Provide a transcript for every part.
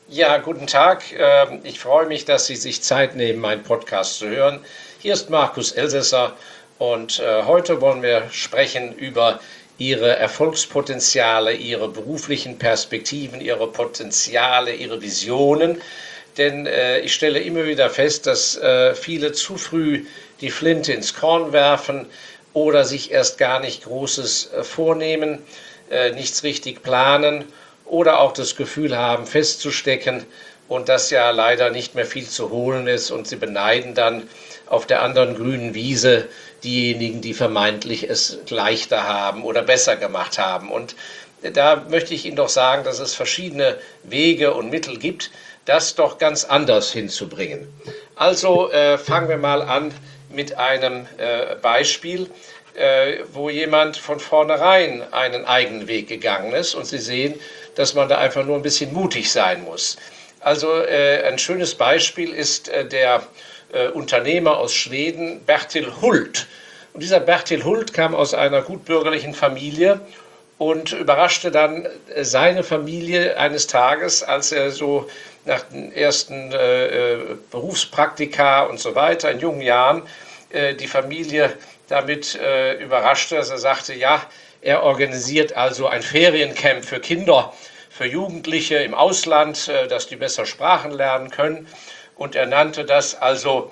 Ja, guten Tag. Ich freue mich, dass Sie sich Zeit nehmen, meinen Podcast zu hören. Hier ist Markus Elsässer und heute wollen wir sprechen über Ihre Erfolgspotenziale, Ihre beruflichen Perspektiven, Ihre Potenziale, Ihre Visionen. Denn ich stelle immer wieder fest, dass viele zu früh die Flinte ins Korn werfen oder sich erst gar nicht Großes vornehmen, nichts richtig planen oder auch das Gefühl haben, festzustecken und dass ja leider nicht mehr viel zu holen ist und sie beneiden dann auf der anderen grünen Wiese diejenigen, die vermeintlich es leichter haben oder besser gemacht haben. Und da möchte ich Ihnen doch sagen, dass es verschiedene Wege und Mittel gibt, das doch ganz anders hinzubringen. Also fangen wir mal an mit einem Beispiel, wo jemand von vornherein einen eigenen Weg gegangen ist. Und Sie sehen, dass man da einfach nur ein bisschen mutig sein muss. Also ein schönes Beispiel ist der Unternehmer aus Schweden, Bertil Hult. Und dieser Bertil Hult kam aus einer gutbürgerlichen Familie und überraschte dann seine Familie eines Tages, als er so nach den ersten Berufspraktika und so weiter in jungen Jahren die Familie damit überraschte, dass er sagte, ja, er organisiert also ein Feriencamp für Kinder, für Jugendliche im Ausland, dass die besser Sprachen lernen können. Und er nannte das also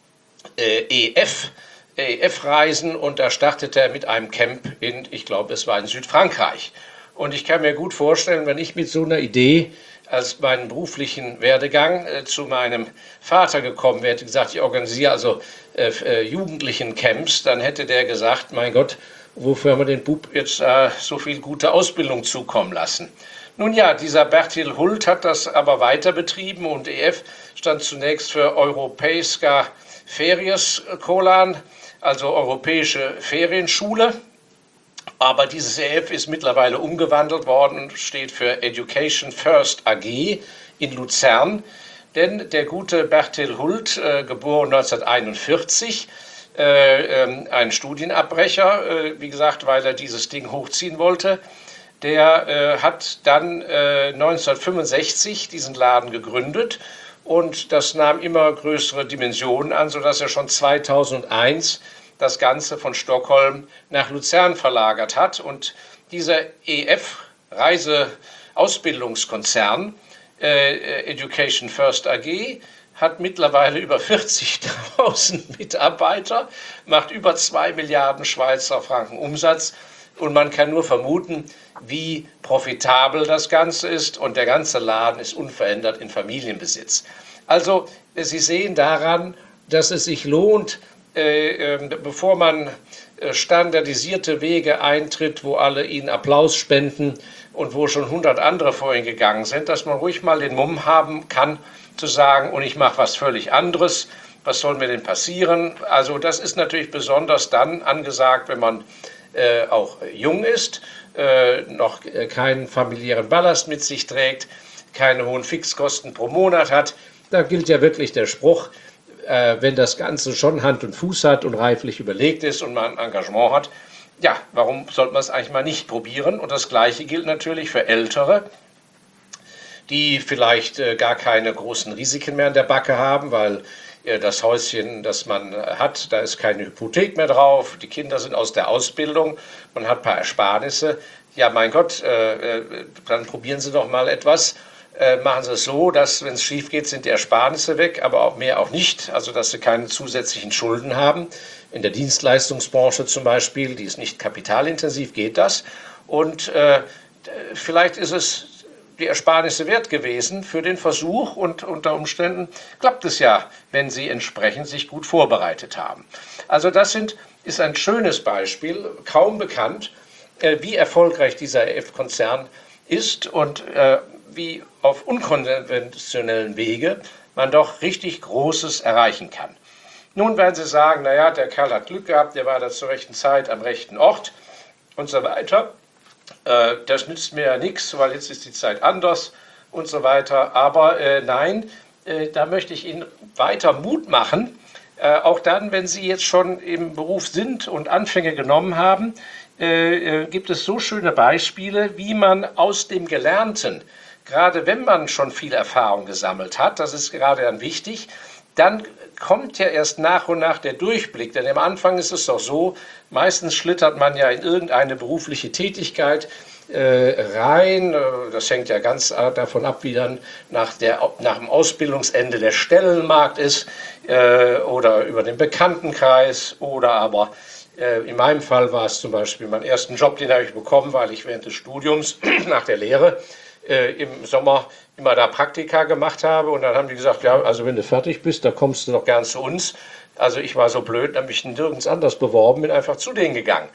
EF-Reisen, und da startete er mit einem Camp in, ich glaube, es war in Südfrankreich. Und ich kann mir gut vorstellen, wenn ich mit so einer Idee als meinen beruflichen Werdegang zu meinem Vater gekommen wäre, hätte gesagt, ich organisiere also Jugendlichen-Camps, dann hätte der gesagt, mein Gott, wofür haben wir den Bub jetzt so viel gute Ausbildung zukommen lassen? Nun ja, dieser Bertil Hult hat das aber weiter betrieben und EF stand zunächst für Europejska Feriesskolan, also Europäische Ferienschule. Aber dieses EF ist mittlerweile umgewandelt worden und steht für Education First AG in Luzern. Denn der gute Bertil Hult, geboren 1941, ein Studienabbrecher, wie gesagt, weil er dieses Ding hochziehen wollte, der hat dann 1965 diesen Laden gegründet und das nahm immer größere Dimensionen an, sodass er schon 2001 das Ganze von Stockholm nach Luzern verlagert hat. Und dieser EF-Reise-Ausbildungskonzern, Education First AG, hat mittlerweile über 40.000 Mitarbeiter, macht über 2 Milliarden Schweizer Franken Umsatz. Und man kann nur vermuten, wie profitabel das Ganze ist. Und der ganze Laden ist unverändert in Familienbesitz. Also Sie sehen daran, dass es sich lohnt, bevor man standardisierte Wege eintritt, wo alle Ihnen Applaus spenden und wo schon 100 andere vorhin gegangen sind, dass man ruhig mal den Mumm haben kann, zu sagen, und ich mache was völlig anderes. Was soll mir denn passieren? Also das ist natürlich besonders dann angesagt, wenn man auch jung ist, noch keinen familiären Ballast mit sich trägt, keine hohen Fixkosten pro Monat hat. Da gilt ja wirklich der Spruch, wenn das Ganze schon Hand und Fuß hat und reiflich überlegt ist und man ein Engagement hat, ja, warum sollte man es eigentlich mal nicht probieren? Und das Gleiche gilt natürlich für Ältere, die vielleicht gar keine großen Risiken mehr an der Backe haben, weil das Häuschen, das man hat, da ist keine Hypothek mehr drauf, die Kinder sind aus der Ausbildung, man hat ein paar Ersparnisse. Ja, mein Gott, dann probieren Sie doch mal etwas. Machen Sie es so, dass, wenn es schief geht, sind die Ersparnisse weg, aber auch mehr auch nicht, also dass Sie keine zusätzlichen Schulden haben. In der Dienstleistungsbranche zum Beispiel, die ist nicht kapitalintensiv, geht das. Und vielleicht ist es die Ersparnisse wert gewesen für den Versuch, und unter Umständen klappt es ja, wenn Sie entsprechend sich gut vorbereitet haben. Also das ist ein schönes Beispiel, kaum bekannt, wie erfolgreich dieser EF-Konzern ist und wie auf unkonventionellen Wege man doch richtig Großes erreichen kann. Nun werden Sie sagen, naja, der Kerl hat Glück gehabt, der war da zur rechten Zeit am rechten Ort und so weiter. Das nützt mir ja nichts, weil jetzt ist die Zeit anders und so weiter. Aber nein, da möchte ich Ihnen weiter Mut machen. Auch dann, wenn Sie jetzt schon im Beruf sind und Anfänge genommen haben, gibt es so schöne Beispiele, wie man aus dem Gelernten gerade wenn man schon viel Erfahrung gesammelt hat, das ist gerade dann wichtig, dann kommt ja erst nach und nach der Durchblick. Denn am Anfang ist es doch so, meistens schlittert man ja in irgendeine berufliche Tätigkeit rein. Das hängt ja ganz davon ab, wie dann nach dem Ausbildungsende der Stellenmarkt ist oder über den Bekanntenkreis oder aber in meinem Fall war es zum Beispiel mein ersten Job, den habe ich bekommen, weil ich während des Studiums nach der Lehre im Sommer immer da Praktika gemacht habe. Und dann haben die gesagt, ja, also wenn du fertig bist, dann kommst du doch gern zu uns. Also ich war so blöd, habe mich nirgends anders beworben, bin einfach zu denen gegangen.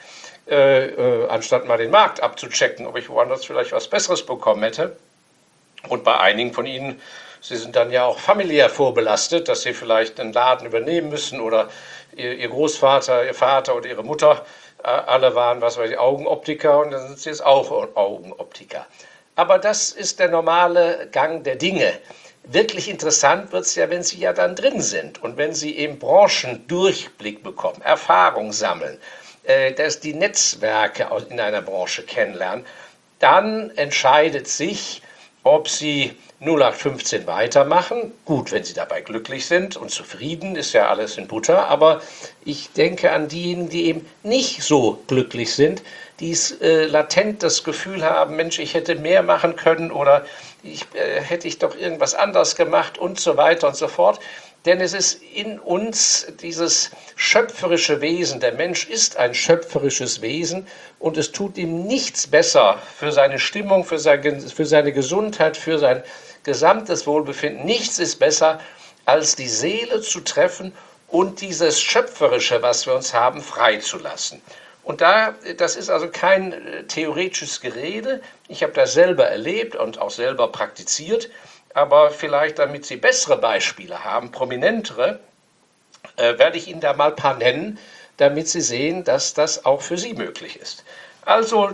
Anstatt mal den Markt abzuchecken, ob ich woanders vielleicht was Besseres bekommen hätte. Und bei einigen von ihnen, sie sind dann ja auch familiär vorbelastet, dass sie vielleicht einen Laden übernehmen müssen oder ihr Großvater, ihr Vater oder ihre Mutter, alle waren, was weiß ich, Augenoptiker und dann sind sie jetzt auch Augenoptiker. Aber das ist der normale Gang der Dinge. Wirklich interessant wird es ja, wenn Sie ja dann drin sind und wenn Sie eben Branchendurchblick bekommen, Erfahrung sammeln, dass die Netzwerke in einer Branche kennenlernen, dann entscheidet sich, ob Sie 0815 weitermachen. Gut, wenn Sie dabei glücklich sind und zufrieden, ist ja alles in Butter. Aber ich denke an diejenigen, die eben nicht so glücklich sind, die latent das Gefühl haben, Mensch, ich hätte mehr machen können oder hätte ich doch irgendwas anderes gemacht und so weiter und so fort. Denn es ist in uns dieses schöpferische Wesen. Der Mensch ist ein schöpferisches Wesen und es tut ihm nichts besser für seine Stimmung, für seine Gesundheit, für sein gesamtes Wohlbefinden. Nichts ist besser, als die Seele zu treffen und dieses Schöpferische, was wir uns haben, freizulassen. Und das ist also kein theoretisches Gerede. Ich habe das selber erlebt und auch selber praktiziert. Aber vielleicht, damit Sie bessere Beispiele haben, prominentere, werde ich Ihnen da mal ein paar nennen, damit Sie sehen, dass das auch für Sie möglich ist. Also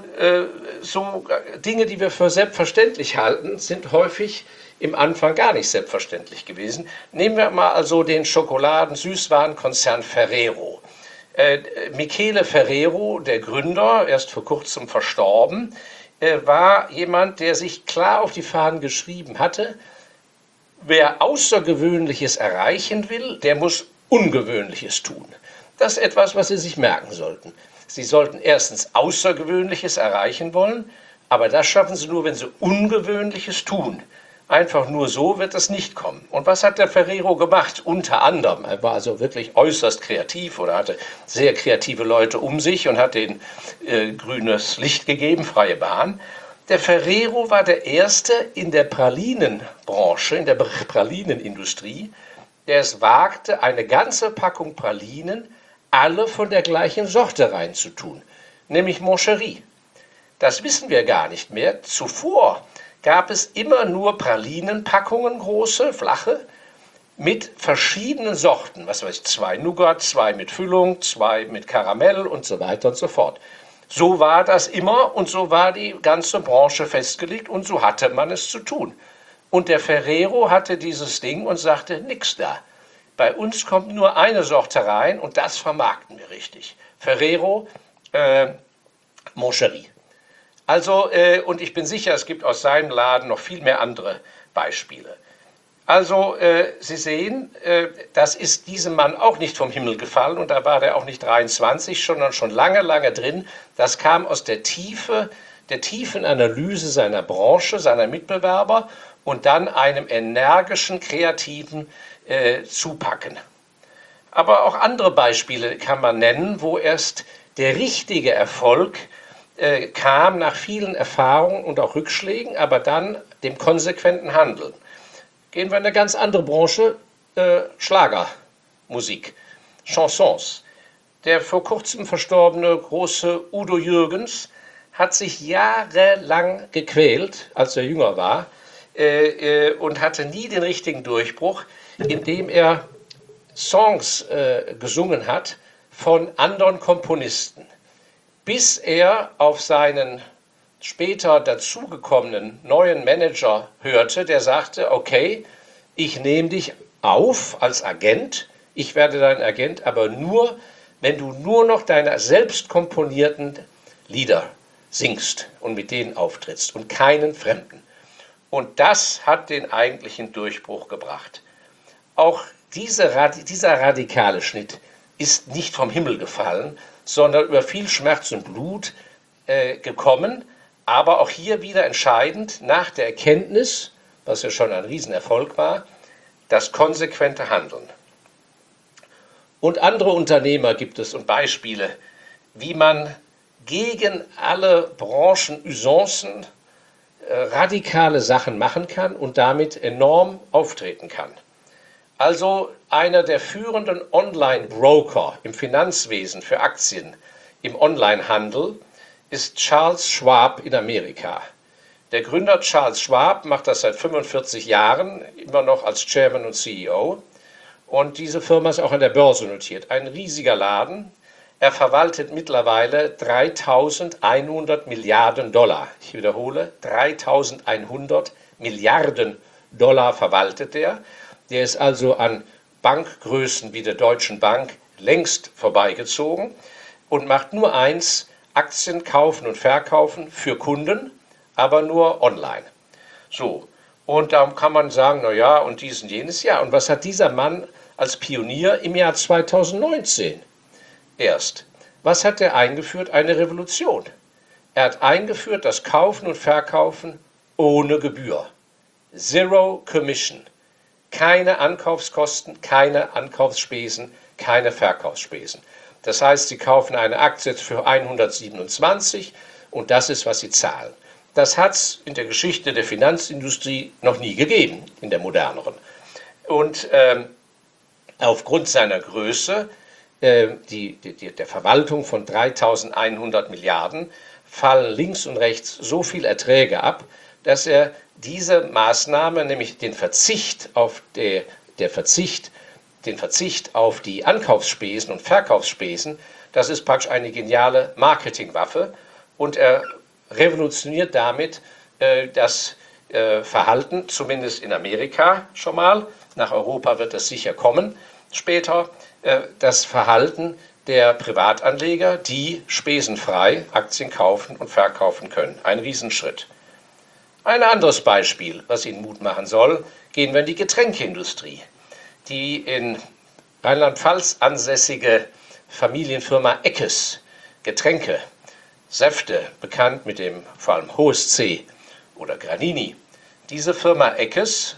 so Dinge, die wir für selbstverständlich halten, sind häufig im Anfang gar nicht selbstverständlich gewesen. Nehmen wir mal also den Schokoladen-Süßwarenkonzern Ferrero. Michele Ferrero, der Gründer, erst vor kurzem verstorben, war jemand, der sich klar auf die Fahnen geschrieben hatte, wer Außergewöhnliches erreichen will, der muss Ungewöhnliches tun. Das ist etwas, was Sie sich merken sollten. Sie sollten erstens Außergewöhnliches erreichen wollen, aber das schaffen Sie nur, wenn Sie Ungewöhnliches tun. Einfach nur so wird es nicht kommen. Und was hat der Ferrero gemacht? Unter anderem, er war also wirklich äußerst kreativ oder hatte sehr kreative Leute um sich und hat denen grünes Licht gegeben, freie Bahn. Der Ferrero war der Erste in der Pralinenbranche, in der Pralinenindustrie, der es wagte, eine ganze Packung Pralinen alle von der gleichen Sorte reinzutun, nämlich Moncherie. Das wissen wir gar nicht mehr. Zuvor gab es immer nur Pralinenpackungen, große, flache, mit verschiedenen Sorten. Was weiß ich, 2 Nougat, 2 mit Füllung, 2 mit Karamell und so weiter und so fort. So war das immer und so war die ganze Branche festgelegt und so hatte man es zu tun. Und der Ferrero hatte dieses Ding und sagte, nix da. Bei uns kommt nur eine Sorte rein und das vermarkten wir richtig. Ferrero, Moncherie. Also, und ich bin sicher, es gibt aus seinem Laden noch viel mehr andere Beispiele. Also, Sie sehen, das ist diesem Mann auch nicht vom Himmel gefallen und da war der auch nicht 23, sondern schon lange, lange drin. Das kam aus der tiefen Analyse seiner Branche, seiner Mitbewerber und dann einem energischen, kreativen Zupacken. Aber auch andere Beispiele kann man nennen, wo erst der richtige Erfolg kam nach vielen Erfahrungen und auch Rückschlägen, aber dann dem konsequenten Handeln. Gehen wir in eine ganz andere Branche, Schlagermusik, Chansons. Der vor kurzem verstorbene große Udo Jürgens hat sich jahrelang gequält, als er jünger war, und hatte nie den richtigen Durchbruch, indem er Songs gesungen hat von anderen Komponisten, bis er auf seinen später dazugekommenen neuen Manager hörte, der sagte, okay, ich nehme dich auf als Agent, ich werde dein Agent, aber nur, wenn du nur noch deine selbst komponierten Lieder singst und mit denen auftrittst und keinen Fremden. Und das hat den eigentlichen Durchbruch gebracht. Auch dieser radikale Schnitt ist nicht vom Himmel gefallen, sondern über viel Schmerz und Blut gekommen. Aber auch hier wieder entscheidend nach der Erkenntnis, was ja schon ein Riesenerfolg war, das konsequente Handeln. Und andere Unternehmer gibt es und Beispiele, wie man gegen alle Branchenusancen radikale Sachen machen kann und damit enorm auftreten kann. Also einer der führenden Online-Broker im Finanzwesen für Aktien im Onlinehandel ist Charles Schwab in Amerika. Der Gründer Charles Schwab macht das seit 45 Jahren, immer noch als Chairman und CEO. Und diese Firma ist auch an der Börse notiert. Ein riesiger Laden. Er verwaltet mittlerweile 3.100 Milliarden Dollar. Ich wiederhole, 3.100 Milliarden Dollar verwaltet er. Der ist also an Bankgrößen wie der Deutschen Bank längst vorbeigezogen und macht nur eins: Aktien kaufen und verkaufen für Kunden, aber nur online. So, und da kann man sagen, naja, und dies und jenes Jahr. Und was hat dieser Mann als Pionier im Jahr 2019 erst? Was hat er eingeführt? Eine Revolution. Er hat eingeführt das Kaufen und Verkaufen ohne Gebühr. Zero Commission. Keine Ankaufskosten, keine Ankaufsspesen, keine Verkaufsspesen. Das heißt, Sie kaufen eine Aktie für 127 und das ist, was Sie zahlen. Das hat es in der Geschichte der Finanzindustrie noch nie gegeben, in der moderneren. Und aufgrund seiner Größe, der Verwaltung von 3.100 Milliarden, fallen links und rechts so viel Erträge ab, dass er diese Maßnahme, nämlich den Verzicht auf die Ankaufsspesen und Verkaufsspesen, das ist praktisch eine geniale Marketingwaffe und er revolutioniert damit das Verhalten, zumindest in Amerika schon mal, nach Europa wird es sicher kommen später, das Verhalten der Privatanleger, die spesenfrei Aktien kaufen und verkaufen können. Ein Riesenschritt. Ein anderes Beispiel, was Ihnen Mut machen soll, gehen wir in die Getränkeindustrie. Die in Rheinland-Pfalz ansässige Familienfirma Eckes, Getränke, Säfte, bekannt mit dem vor allem Hohes C oder Granini. Diese Firma Eckes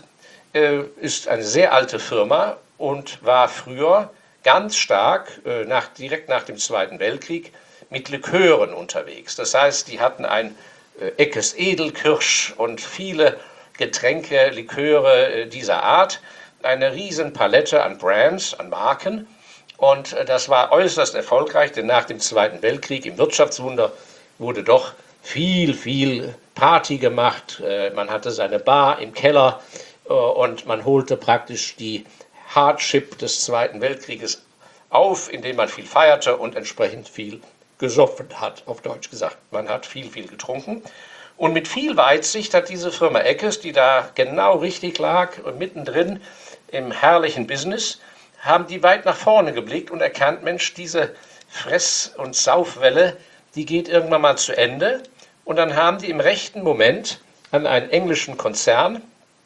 ist eine sehr alte Firma und war früher ganz stark, direkt nach dem Zweiten Weltkrieg, mit Likören unterwegs. Das heißt, die hatten ein Eckes Edelkirsch und viele Getränke, Liköre dieser Art. Eine riesen Palette an Brands, an Marken. Und das war äußerst erfolgreich, denn nach dem Zweiten Weltkrieg im Wirtschaftswunder wurde doch viel Party gemacht. Man hatte seine Bar im Keller und man holte praktisch die Hardship des Zweiten Weltkrieges auf, indem man viel feierte und entsprechend viel gesoffen hat, auf Deutsch gesagt. Man hat viel getrunken. Und mit viel Weitsicht hat diese Firma Eckes, die da genau richtig lag, mittendrin im herrlichen Business, haben die weit nach vorne geblickt und erkannt, Mensch, diese Fress- und Saufwelle, die geht irgendwann mal zu Ende. Und dann haben die im rechten Moment an einen englischen Konzern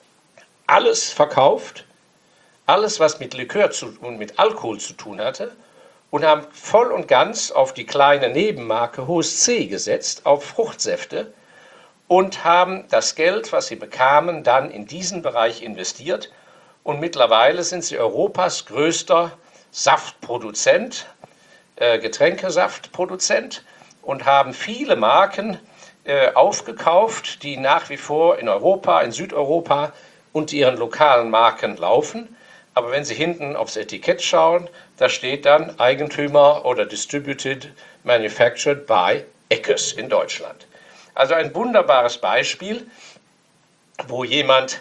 alles verkauft, alles, was mit Likör und mit Alkohol zu tun hatte, und haben voll und ganz auf die kleine Nebenmarke Hohes C gesetzt, auf Fruchtsäfte, und haben das Geld, was sie bekamen, dann in diesen Bereich investiert. Und mittlerweile sind sie Europas größter Saftproduzent, Getränkesaftproduzent, und haben viele Marken aufgekauft, die nach wie vor in Europa, in Südeuropa unter ihren lokalen Marken laufen. Aber wenn Sie hinten aufs Etikett schauen, da steht dann Eigentümer oder Distributed Manufactured by Eckes in Deutschland. Also ein wunderbares Beispiel, wo jemand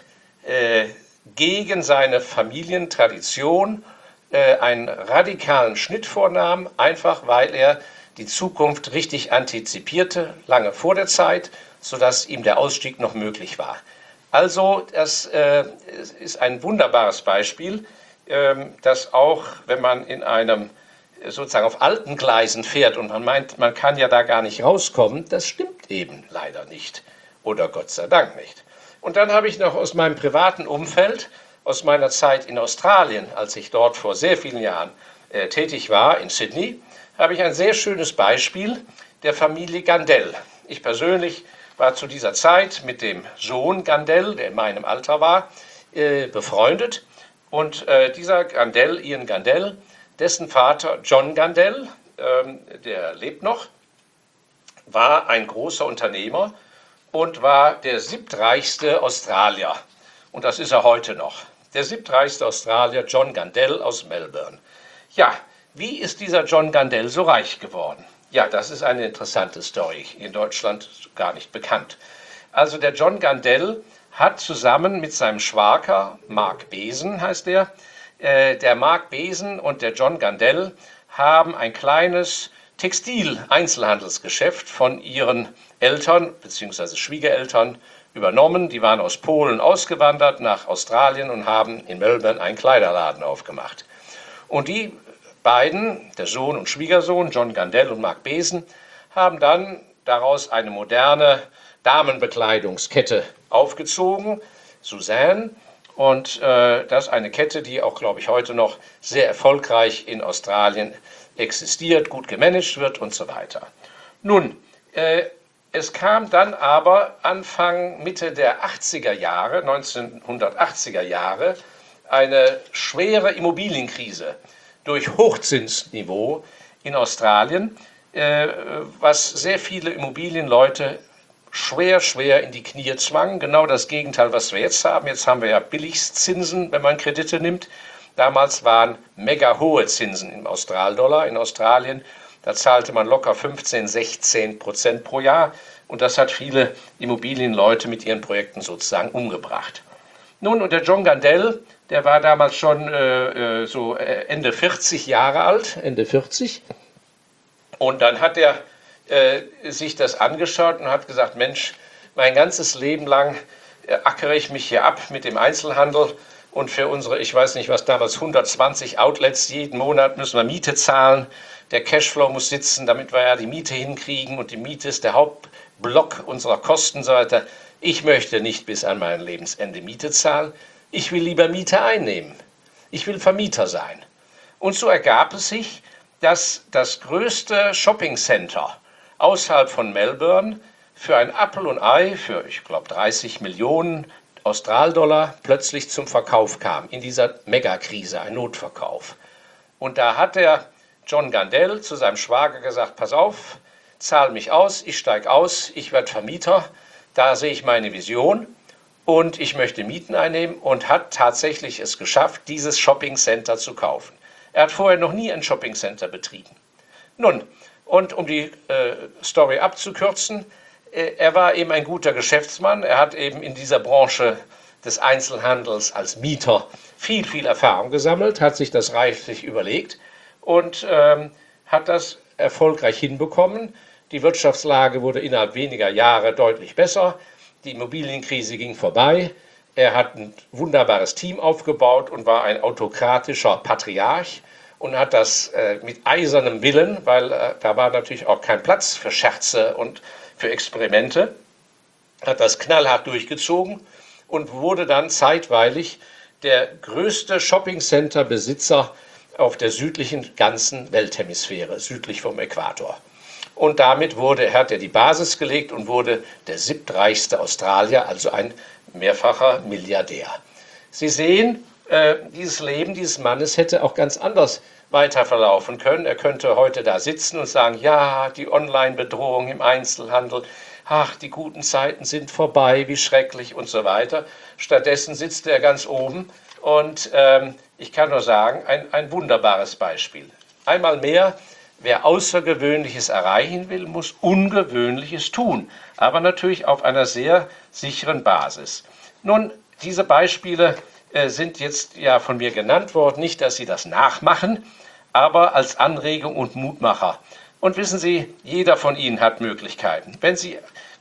gegen seine Familientradition einen radikalen Schnitt vornahm, einfach weil er die Zukunft richtig antizipierte, lange vor der Zeit, sodass ihm der Ausstieg noch möglich war. Also das ist ein wunderbares Beispiel, dass auch, wenn man in einem sozusagen auf alten Gleisen fährt und man meint, man kann ja da gar nicht rauskommen, das stimmt eben leider nicht oder Gott sei Dank nicht. Und dann habe ich noch aus meinem privaten Umfeld, aus meiner Zeit in Australien, als ich dort vor sehr vielen Jahren tätig war, in Sydney, habe ich ein sehr schönes Beispiel der Familie Gandel. Ich persönlich war zu dieser Zeit mit dem Sohn Gandel, der in meinem Alter war, befreundet. Und dieser Gandel, Ian Gandel, dessen Vater John Gandel, der lebt noch, war ein großer Unternehmer und war der siebtreichste Australier. Und das ist er heute noch. Der siebtreichste Australier, John Gandel aus Melbourne. Ja, wie ist dieser John Gandel so reich geworden? Ja, das ist eine interessante Story, in Deutschland gar nicht bekannt. Also der John Gandel hat zusammen mit seinem Schwager, Mark Besen heißt der Mark Besen und der John Gandel haben ein kleines Textil-Einzelhandelsgeschäft von ihren Eltern bzw. Schwiegereltern übernommen. Die waren aus Polen ausgewandert nach Australien und haben in Melbourne einen Kleiderladen aufgemacht. Und die beiden, der Sohn und Schwiegersohn, John Gandel und Mark Besen, haben dann daraus eine moderne Damenbekleidungskette aufgezogen, Suzanne. Und das ist eine Kette, die auch, glaube ich, heute noch sehr erfolgreich in Australien existiert, gut gemanagt wird und so weiter. Nun, es kam dann aber Anfang, Mitte der 80er Jahre, 1980er Jahre, eine schwere Immobilienkrise durch Hochzinsniveau in Australien, was sehr viele Immobilienleute schwer in die Knie zwang. Genau das Gegenteil, was wir jetzt haben. Jetzt haben wir ja Billigzinsen, wenn man Kredite nimmt. Damals waren mega hohe Zinsen im Australdollar in Australien. Da zahlte man locker 15-16% pro Jahr. Und das hat viele Immobilienleute mit ihren Projekten sozusagen umgebracht. Nun, und der John Gandel, der war damals schon Ende 40 Jahre alt, Ende 40. Und dann hat er sich das angeschaut und hat gesagt, Mensch, mein ganzes Leben lang ackere ich mich hier ab mit dem Einzelhandel und für unsere, ich weiß nicht was damals, 120 Outlets jeden Monat müssen wir Miete zahlen. Der Cashflow muss sitzen, damit wir ja die Miete hinkriegen und die Miete ist der Hauptblock unserer Kosten und so weiter. Ich möchte nicht bis an mein Lebensende Miete zahlen. Ich will lieber Miete einnehmen. Ich will Vermieter sein. Und so ergab es sich, dass das größte Shoppingcenter außerhalb von Melbourne für ein Apfel und Ei, für ich glaube 30 Millionen Australdollar, plötzlich zum Verkauf kam. In dieser Megakrise, ein Notverkauf. Und da hat der John Gandel zu seinem Schwager gesagt, pass auf, zahl mich aus, ich steige aus, ich werde Vermieter, da sehe ich meine Vision und ich möchte Mieten einnehmen und hat tatsächlich es geschafft, dieses Shoppingcenter zu kaufen. Er hat vorher noch nie ein Shoppingcenter betrieben. Nun, und um die Story abzukürzen, er war eben ein guter Geschäftsmann. Er hat eben in dieser Branche des Einzelhandels als Mieter viel Erfahrung gesammelt, hat sich das reiflich überlegt und hat das erfolgreich hinbekommen. Die Wirtschaftslage wurde innerhalb weniger Jahre deutlich besser. Die Immobilienkrise ging vorbei. Er hat ein wunderbares Team aufgebaut und war ein autokratischer Patriarch und hat das mit eisernem Willen, weil da war natürlich auch kein Platz für Scherze und für Experimente, hat das knallhart durchgezogen und wurde dann zeitweilig der größte Shoppingcenter-Besitzer auf der südlichen ganzen Welthemisphäre, südlich vom Äquator. Und damit hat er die Basis gelegt und wurde der siebtreichste Australier, also ein mehrfacher Milliardär. Sie sehen, dieses Leben dieses Mannes hätte auch ganz anders weiter verlaufen können. Er könnte heute da sitzen und sagen, ja, die Online-Bedrohung im Einzelhandel, ach, die guten Zeiten sind vorbei, wie schrecklich und so weiter. Stattdessen sitzt er ganz oben und ich kann nur sagen, ein wunderbares Beispiel. Einmal mehr, wer Außergewöhnliches erreichen will, muss Ungewöhnliches tun, aber natürlich auf einer sehr sicheren Basis. Nun, diese Beispiele sind jetzt ja von mir genannt worden, nicht, dass Sie das nachmachen, aber als Anregung und Mutmacher. Und wissen Sie, jeder von Ihnen hat Möglichkeiten. Wenn Sie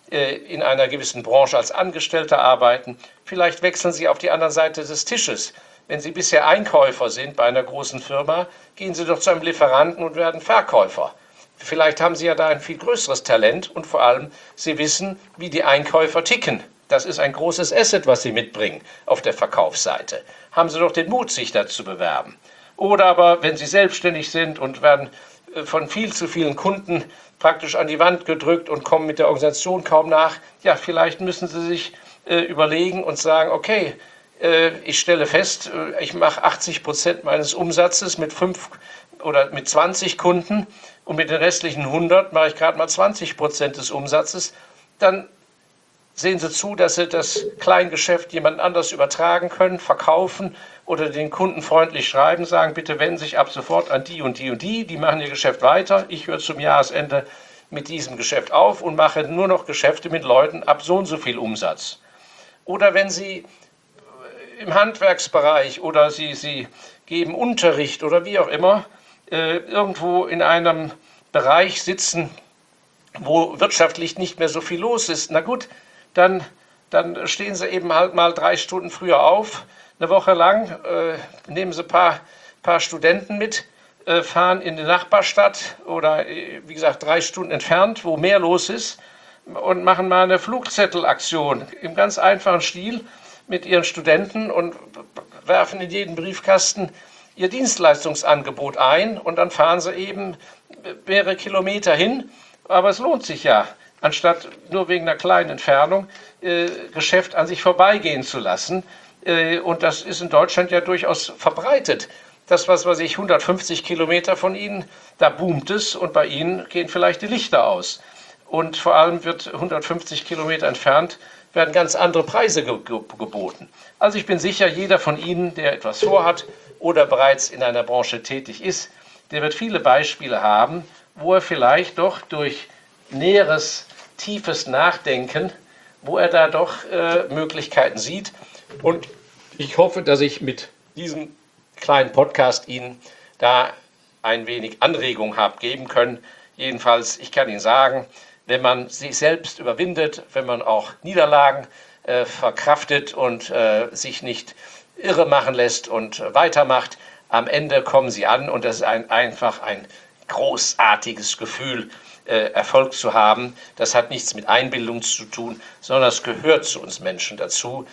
in einer gewissen Branche als Angestellter arbeiten, vielleicht wechseln Sie auf die andere Seite des Tisches. Wenn Sie bisher Einkäufer sind bei einer großen Firma, gehen Sie doch zu einem Lieferanten und werden Verkäufer. Vielleicht haben Sie ja da ein viel größeres Talent und vor allem, Sie wissen, wie die Einkäufer ticken. Das ist ein großes Asset, was Sie mitbringen auf der Verkaufsseite. Haben Sie doch den Mut, sich da zu bewerben. Oder aber, wenn Sie selbstständig sind und werden von viel zu vielen Kunden praktisch an die Wand gedrückt und kommen mit der Organisation kaum nach, ja, vielleicht müssen Sie sich überlegen und sagen, okay, ich stelle fest, ich mache 80% meines Umsatzes mit 5 oder mit 20 Kunden und mit den restlichen 100 mache ich gerade mal 20% des Umsatzes. Dann sehen Sie zu, dass Sie das Kleingeschäft jemand anders übertragen können, verkaufen oder den Kunden freundlich schreiben, sagen, bitte wenden Sie sich ab sofort an die und die und die machen Ihr Geschäft weiter. Ich höre zum Jahresende mit diesem Geschäft auf und mache nur noch Geschäfte mit Leuten ab so und so viel Umsatz. Oder wenn Sie im Handwerksbereich oder Sie geben Unterricht oder wie auch immer, irgendwo in einem Bereich sitzen, wo wirtschaftlich nicht mehr so viel los ist, na gut, dann stehen Sie eben halt mal 3 Stunden früher auf, eine Woche lang, nehmen Sie ein paar Studenten mit, fahren in die Nachbarstadt oder wie gesagt 3 Stunden entfernt, wo mehr los ist und machen mal eine Flugzettelaktion im ganz einfachen Stil mit Ihren Studenten und werfen in jeden Briefkasten Ihr Dienstleistungsangebot ein und dann fahren Sie eben mehrere Kilometer hin, aber es lohnt sich ja, anstatt nur wegen einer kleinen Entfernung Geschäft an sich vorbeigehen zu lassen. Und das ist in Deutschland ja durchaus verbreitet. Das, was weiß ich, 150 Kilometer von Ihnen, da boomt es und bei Ihnen gehen vielleicht die Lichter aus. Und vor allem wird 150 Kilometer entfernt, werden ganz andere Preise geboten. Also ich bin sicher, jeder von Ihnen, der etwas vorhat oder bereits in einer Branche tätig ist, der wird viele Beispiele haben, wo er vielleicht doch durch näheres, tiefes Nachdenken, wo er da doch Möglichkeiten sieht. Und ich hoffe, dass ich mit diesem kleinen Podcast Ihnen da ein wenig Anregung habe geben können. Jedenfalls, ich kann Ihnen sagen, wenn man sich selbst überwindet, wenn man auch Niederlagen verkraftet und sich nicht irre machen lässt und weitermacht, am Ende kommen Sie an und das ist einfach ein großartiges Gefühl, Erfolg zu haben. Das hat nichts mit Einbildung zu tun, sondern es gehört zu uns Menschen dazu.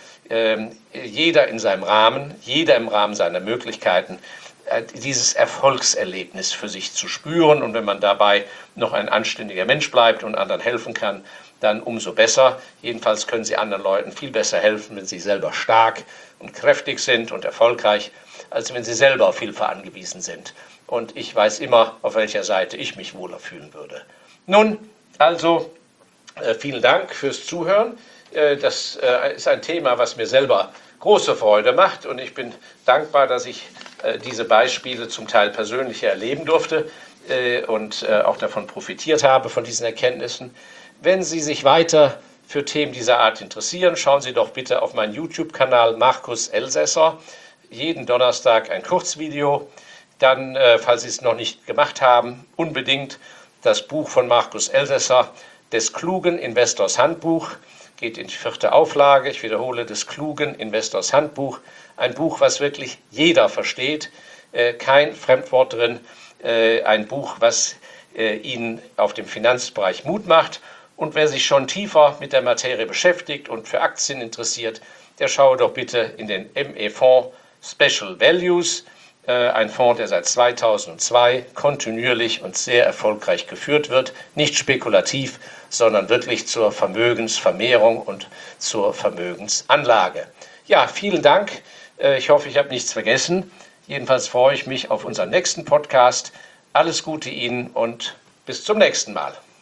Jeder in seinem Rahmen, jeder im Rahmen seiner Möglichkeiten, dieses Erfolgserlebnis für sich zu spüren. Und wenn man dabei noch ein anständiger Mensch bleibt und anderen helfen kann, dann umso besser. Jedenfalls können Sie anderen Leuten viel besser helfen, wenn sie selber stark und kräftig sind und erfolgreich, als wenn sie selber auf Hilfe angewiesen sind. Und ich weiß immer, auf welcher Seite ich mich wohler fühlen würde. Nun, also vielen Dank fürs Zuhören. Das ist ein Thema, was mir selber große Freude macht und ich bin dankbar, dass ich diese Beispiele zum Teil persönlich erleben durfte und auch davon profitiert habe, von diesen Erkenntnissen. Wenn Sie sich weiter für Themen dieser Art interessieren, schauen Sie doch bitte auf meinen YouTube-Kanal Markus Elsässer. Jeden Donnerstag ein Kurzvideo. Dann, falls Sie es noch nicht gemacht haben, unbedingt das Buch von Markus Elsässer, des klugen Investors Handbuch, geht in die 4. Auflage. Ich wiederhole, des klugen Investors Handbuch. Ein Buch, was wirklich jeder versteht, kein Fremdwort drin. Ein Buch, was Ihnen auf dem Finanzbereich Mut macht. Und wer sich schon tiefer mit der Materie beschäftigt und für Aktien interessiert, der schaue doch bitte in den ME-Fonds Special Values, ein Fonds, der seit 2002 kontinuierlich und sehr erfolgreich geführt wird, nicht spekulativ, sondern wirklich zur Vermögensvermehrung und zur Vermögensanlage. Ja, vielen Dank. Ich hoffe, ich habe nichts vergessen. Jedenfalls freue ich mich auf unseren nächsten Podcast. Alles Gute Ihnen und bis zum nächsten Mal.